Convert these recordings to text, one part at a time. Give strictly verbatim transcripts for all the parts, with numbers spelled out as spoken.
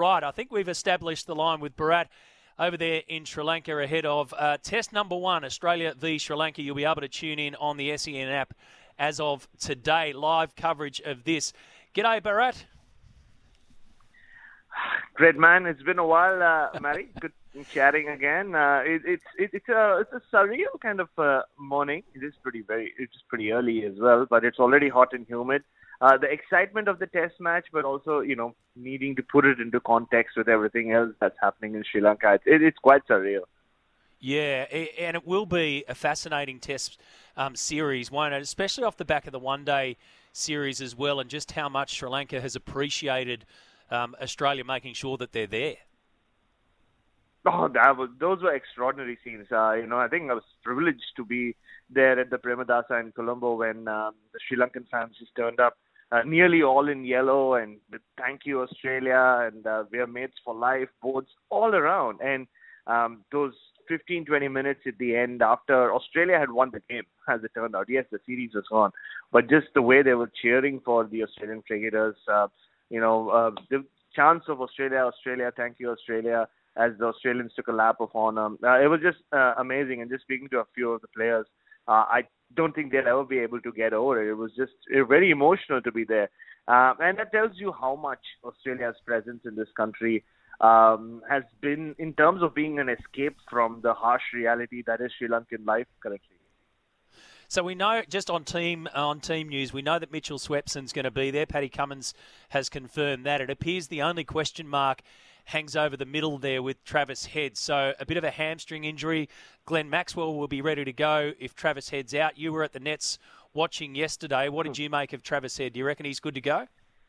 right. I think we've established the line with Bharat over there in Sri Lanka ahead of uh, test number one, Australia v Sri Lanka. You'll be able to tune in on the S E N app as of today. Live coverage of this. G'day, Bharat. Great, man. It's been a while, uh, Mary. Good chatting again. Uh, it, it's it, it's a it's a surreal kind of uh, morning. It is pretty very it's pretty early as well, but it's already hot and humid. Uh, the excitement of the test match, but also, you know, needing to put it into context with everything else that's happening in Sri Lanka. It, it's quite surreal. Yeah, and it will be a fascinating test um, series, won't it? Especially off the back of the one-day series as well, and just how much Sri Lanka has appreciated um, Australia making sure that they're there. Oh, that was, those were extraordinary scenes. Uh, you know, I think I was privileged to be there at the Premadasa in Colombo when um, the Sri Lankan fans just turned up, uh, nearly all in yellow, and with "Thank you, Australia," and uh, "We are mates for life" boards all around. And um, those fifteen, twenty minutes at the end after Australia had won the game, as it turned out. Yes, the series was on, but just the way they were cheering for the Australian cricketers, uh, you know, uh, the chants of Australia, Australia, thank you, Australia, as the Australians took a lap of honor. Uh, it was just uh, amazing. And just speaking to a few of the players, uh, I don't think they'll ever be able to get over it. It was just uh, very emotional to be there. Uh, and that tells you how much Australia's presence in this country um, has been in terms of being an escape from the harsh reality that is Sri Lankan life currently. So we know, just on team on team news, we know that Mitchell Swepson's going to be there. Paddy Cummins has confirmed that. It appears the only question mark hangs over the middle there with Travis Head. So a bit of a hamstring injury. Glenn Maxwell will be ready to go if Travis Head's out. You were at the Nets watching yesterday. What did you make of Travis Head? Do you reckon he's good to go?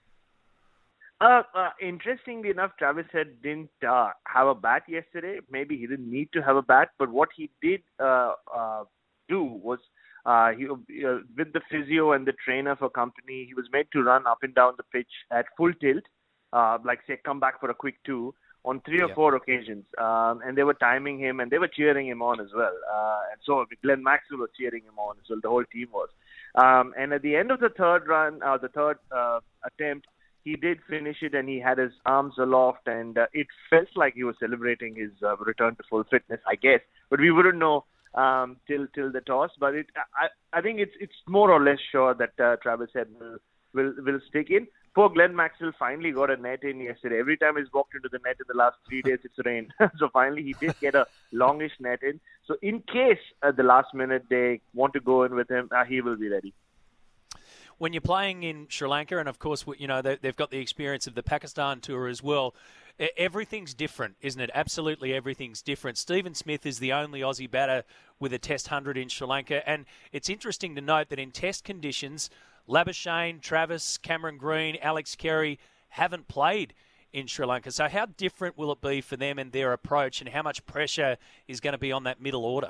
Uh, uh, interestingly enough, Travis Head didn't uh, have a bat yesterday. Maybe he didn't need to have a bat, but what he did uh, uh, do was uh, he, uh, with the physio and the trainer for company, he was made to run up and down the pitch at full tilt, uh, like say come back for a quick two on three or yeah. four occasions. Um, and they were timing him and they were cheering him on as well. Uh, and so Glenn Maxwell was cheering him on as well. The whole team was. Um, and at the end of the third run, uh, the third uh, attempt, he did finish it and he had his arms aloft, and uh, it felt like he was celebrating his uh, return to full fitness, I guess. But we wouldn't know um, till till the toss. But it, I I think it's it's more or less sure that uh, Travis Head will, will will stick in. Poor Glenn Maxwell finally got a net in yesterday. Every time he's walked into the net in the last three days, it's rained. So finally he did get a longish net in. So in case at the last minute they want to go in with him, uh, he will be ready. When you're playing in Sri Lanka, and of course, you know, they've got the experience of the Pakistan tour as well, everything's different, isn't it? Absolutely everything's different. Stephen Smith is the only Aussie batter with a Test one hundred in Sri Lanka, and it's interesting to note that in Test conditions, Labuschagne, Travis, Cameron Green, Alex Carey haven't played in Sri Lanka. So how different will it be for them and their approach, and how much pressure is going to be on that middle order?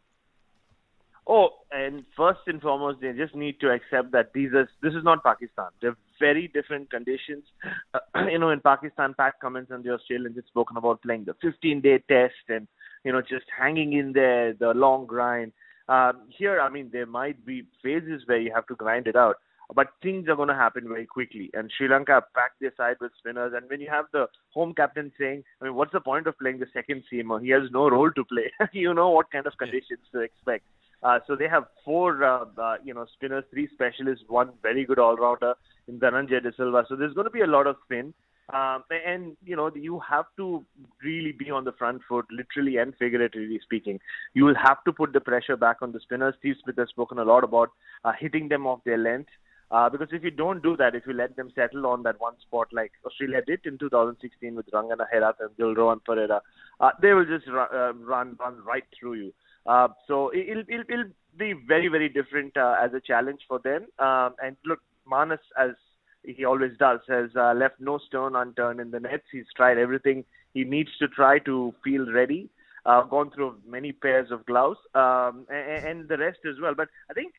Oh, and first and foremost, they just need to accept that these are, this is not Pakistan. They're very different conditions. Uh, you know, in Pakistan, Pat Cummins and the Australians had spoken about playing the fifteen-day test and, you know, just hanging in there, the long grind. Um, here, I mean, there might be phases where you have to grind it out, but things are going to happen very quickly. And Sri Lanka packed their side with spinners. And when you have the home captain saying, I mean, what's the point of playing the second seamer? He has no role to play. You know what kind of conditions to expect. Uh, so they have four, uh, uh, you know, spinners, three specialists, one very good all-rounder in Dhananjay De Silva. So there's going to be a lot of spin. Um, and, you know, you have to really be on the front foot, literally and figuratively speaking. You will have to put the pressure back on the spinners. Steve Smith has spoken a lot about uh, hitting them off their length. Uh, because if you don't do that, if you let them settle on that one spot like Australia did in two thousand sixteen with Rangana Herath and Dilrowan Pereira, uh, they will just run, uh, run, run right through you. Uh, so it'll, it'll, it'll be very, very different uh, as a challenge for them. Um, and look, Manas, as he always does, has uh, left no stone unturned in the nets. He's tried everything he needs to try to feel ready, uh, gone through many pairs of gloves, um, and, and the rest as well. But I think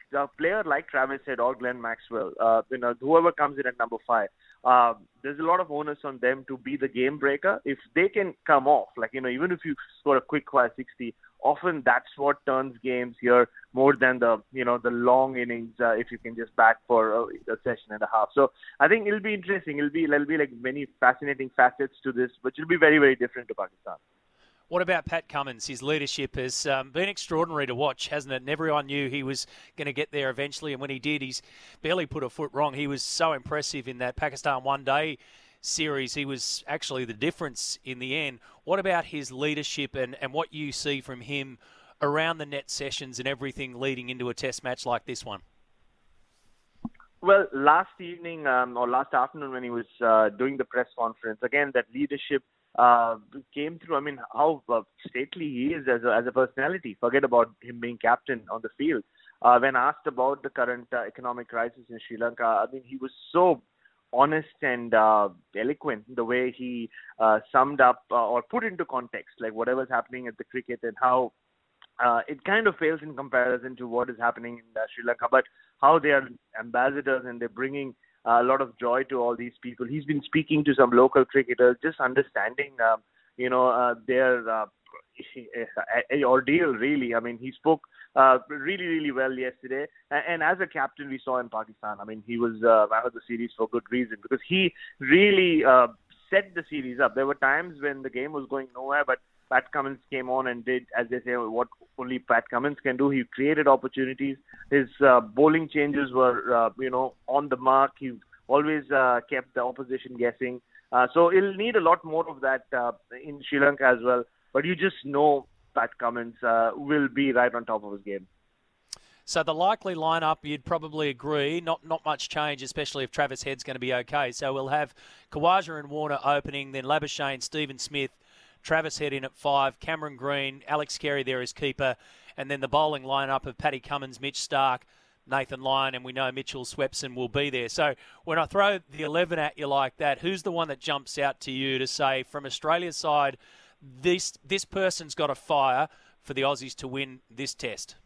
a player like Travis Head or Glenn Maxwell, uh, you know, whoever comes in at number five, uh, there's a lot of onus on them to be the game breaker. If they can come off, like, you know, even if you score a quick five sixty, often that's what turns games here more than the, you know, the long innings, uh, if you can just bat for a, a session and a half. So I think it'll be interesting. It'll be, there'll be like many fascinating facets to this, which will be very, very different to Pakistan. What about Pat Cummins? His leadership has um, been extraordinary to watch, hasn't it? And everyone knew he was going to get there eventually, and when he did, he's barely put a foot wrong. He was so impressive in that Pakistan one-day series. He was actually the difference in the end. What about his leadership and, and what you see from him around the net sessions and everything leading into a test match like this one? Well, last evening um, or last afternoon when he was uh, doing the press conference, again, that leadership Uh, came through. I mean, how uh, stately he is as a, as a personality. Forget about him being captain on the field. Uh, when asked about the current uh, economic crisis in Sri Lanka, I mean, he was so honest and uh, eloquent in the way he uh, summed up uh, or put into context, like whatever's happening at the cricket and how uh, it kind of fails in comparison to what is happening in uh, Sri Lanka, but how they are ambassadors and they're bringing Uh, a lot of joy to all these people. He's been speaking to some local cricketers, just understanding, uh, you know, uh, their uh, ordeal, really. I mean, he spoke uh, really, really well yesterday. And, and as a captain, we saw in Pakistan, I mean, he was uh, man of the series for good reason, because he really uh, set the series up. There were times when the game was going nowhere, but Pat Cummins came on and did, as they say, what only Pat Cummins can do. He created opportunities. His uh, bowling changes were, uh, you know, on the mark. He always uh, kept the opposition guessing. Uh, so he'll need a lot more of that uh, in Sri Lanka as well. But you just know Pat Cummins uh, will be right on top of his game. So the likely lineup, you'd probably agree, not not much change, especially if Travis Head's going to be okay. So we'll have Khawaja and Warner opening, then Labuschagne, Stephen Smith, Travis Head in at five, Cameron Green, Alex Carey there as keeper, and then the bowling lineup of Paddy Cummins, Mitch Starc, Nathan Lyon, and we know Mitchell Swepson will be there. So when I throw the eleven at you like that, who's the one that jumps out to you to say, from Australia's side, this this person's got a fire for the Aussies to win this test?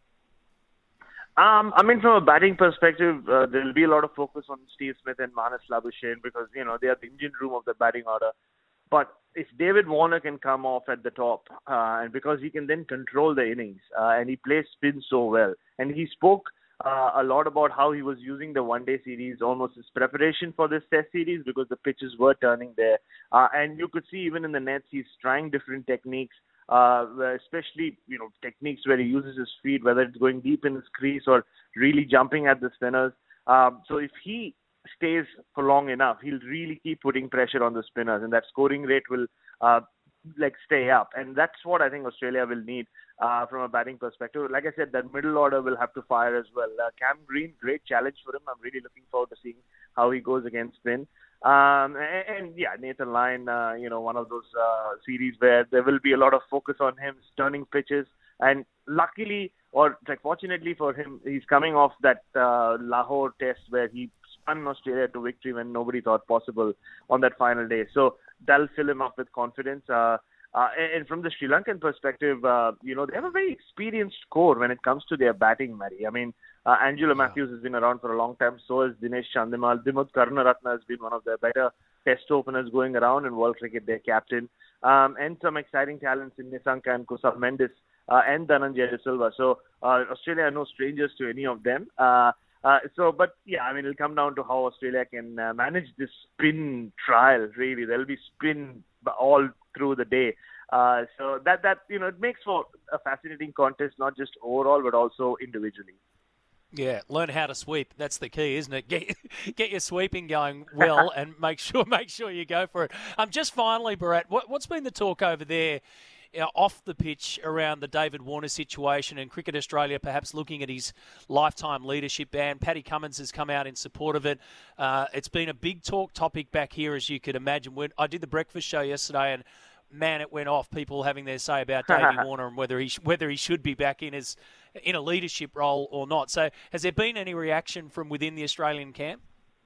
Um, I mean, from a batting perspective, uh, there will be a lot of focus on Steve Smith and Marnus Labuschagne because, you know, they are the engine room of the batting order. But if David Warner can come off at the top, uh, and because he can then control the innings, uh, and he plays spin so well, and he spoke uh, a lot about how he was using the one-day series almost as preparation for this test series because the pitches were turning there. Uh, and you could see even in the nets, he's trying different techniques, uh, especially, you know, techniques where he uses his feet, whether it's going deep in his crease or really jumping at the spinners. Um, so if he stays for long enough, he'll really keep putting pressure on the spinners, and that scoring rate will uh, like stay up. And that's what I think Australia will need uh, from a batting perspective. Like I said, that middle order will have to fire as well. Uh, Cam Green, great challenge for him. I'm really looking forward to seeing how he goes against spin. Um, and, and yeah, Nathan Lyon, uh, you know, one of those uh, series where there will be a lot of focus on him turning pitches. And luckily, or like fortunately for him, he's coming off that uh, Lahore test where he spun Australia to victory when nobody thought possible on that final day. So that'll fill him up with confidence. Uh, uh, and, and from the Sri Lankan perspective, uh, you know, they have a very experienced core when it comes to their batting, Mary. I mean, uh, Angelo yeah. Matthews has been around for a long time. So has Dinesh Chandimal. Dimuth Karunaratne has been one of their better test openers going around in world cricket, their captain. Um, and some exciting talents in Nissanka and Kusal Mendes uh, and Dhananjaya De Silva. So uh, Australia are no strangers to any of them. Uh, Uh, so, but yeah, I mean, it'll come down to how Australia can uh, manage this spin trial, really. There'll be spin all through the day. Uh, so that, that, you know, it makes for a fascinating contest, not just overall, but also individually. Yeah, learn how to sweep. That's the key, isn't it? Get get your sweeping going well, and make sure make sure you go for it. Um, just finally, Bharat, what, what's been the talk over there, you know, off the pitch around the David Warner situation and Cricket Australia perhaps looking at his lifetime leadership ban? Paddy Cummins has come out in support of it. Uh, it's been a big talk topic back here, as you could imagine. When I did the breakfast show yesterday, and man, it went off. People having their say about Davey Warner and whether he sh- whether he should be back in as in a leadership role or not. So, has there been any reaction from within the Australian camp?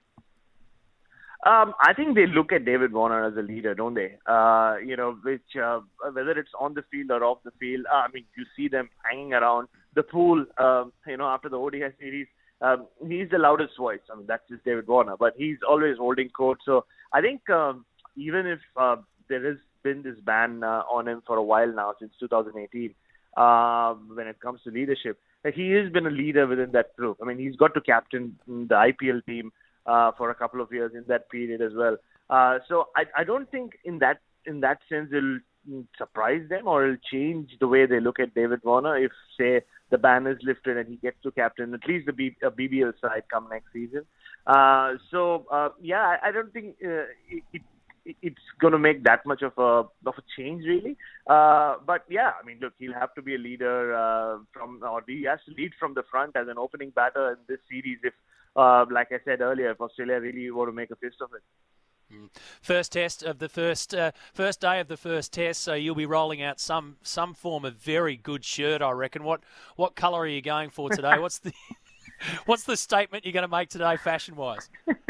Um, I think they look at David Warner as a leader, don't they? Uh, you know, which uh, whether it's on the field or off the field, uh, I mean, you see them hanging around the pool, um, you know, after the O D I series, um, he's the loudest voice. I mean, that's just David Warner, but he's always holding court. So I think um, even if uh, there has been this ban uh, on him for a while now, since two thousand eighteen, uh, when it comes to leadership, he has been a leader within that group. I mean, he's got to captain the I P L team uh, for a couple of years in that period as well. Uh, so I, I don't think in that in that sense it'll surprise them or it'll change the way they look at David Warner if, say, the ban is lifted and he gets to captain at least the B, uh, B B L side come next season. Uh, so, uh, yeah, I, I don't think uh, it, it, it's going to make that much of a of a change, really. Uh, but, yeah, I mean, look, he'll have to be a leader uh, from, or he has to lead from the front as an opening batter in this series if, uh, like I said earlier, if Australia really want to make a fist of it. First test of the first uh, first day of the first test, so you'll be rolling out some some form of very good shirt, I reckon. What what colour are you going for today? What's the what's the statement you're going to make today, fashion wise?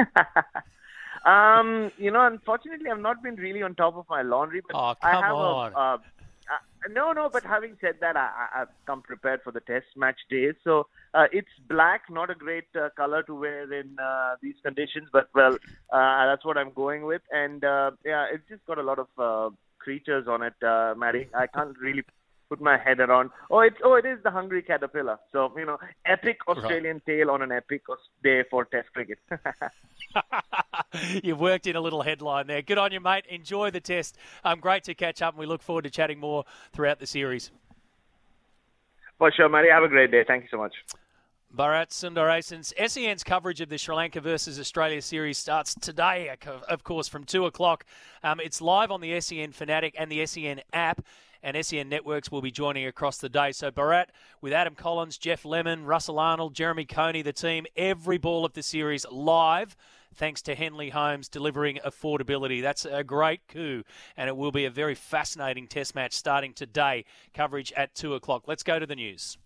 um, you know, unfortunately, I've not been really on top of my laundry, but oh, I come have on. a. Uh, uh, no, no, but having said that, I, I, I've come prepared for the test match days. So uh, it's black, not a great uh, color to wear in uh, these conditions, but well, uh, that's what I'm going with. And uh, yeah, it's just got a lot of uh, creatures on it, uh, Maddie. I can't really put my head around. Oh, it's oh, it is the hungry caterpillar. So you know, epic Australian right. tale on an epic day for Test cricket. You've worked in a little headline there. Good on you, mate. Enjoy the test. Um, great to catch up, and we look forward to chatting more throughout the series. For sure, Matty. Have a great day. Thank you so much. Bharat Sundaresan's S E N's coverage of the Sri Lanka versus Australia series starts today, of course, from two o'clock. Um, it's live on the S E N Fanatic and the S E N app, and S E N Networks will be joining across the day. So Bharat, with Adam Collins, Jeff Lemon, Russell Arnold, Jeremy Coney, the team, every ball of the series live, thanks to Henley Holmes delivering affordability. That's a great coup, and it will be a very fascinating test match starting today. Coverage at two o'clock. Let's go to the news.